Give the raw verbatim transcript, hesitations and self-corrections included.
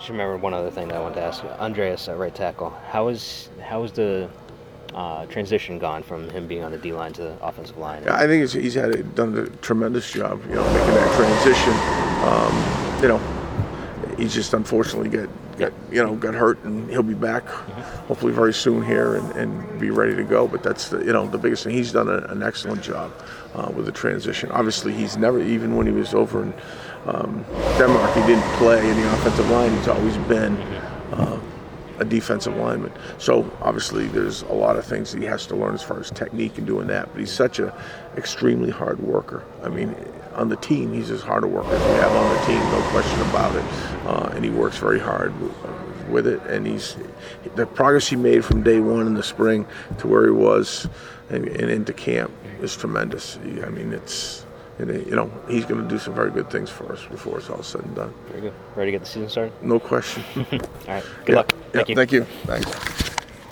Just remember one other thing that I wanted to ask you. Andreas at right tackle. How is how is the uh, transition gone from him being on the D line to the offensive line? Yeah, I think he's, he's had a, done a tremendous job, you know, making that transition. Um, you know, he's just unfortunately got, got you know got hurt, and he'll be back mm-hmm. hopefully very soon here and, and be ready to go. But that's the, you know the biggest thing. He's done a, an excellent job uh, with the transition. Obviously, he's never, even when he was over in um, Denmark, he didn't play in the offensive line. He's always been uh, a defensive lineman. So obviously there's a lot of things that he has to learn as far as technique and doing that. But he's such a extremely hard worker. I mean, on the team, he's as hard a worker as we have on the team, no question about it. Uh, and he works very hard with it. And he's the progress he made from day one in the spring to where he was and, and into camp is tremendous. He, I mean, it's. And, you know, he's going to do some very good things for us before it's all said and done. Very good. Ready to get the season started? No question. All right. Good yeah, luck. Thank yeah, you. Thank you. Thanks.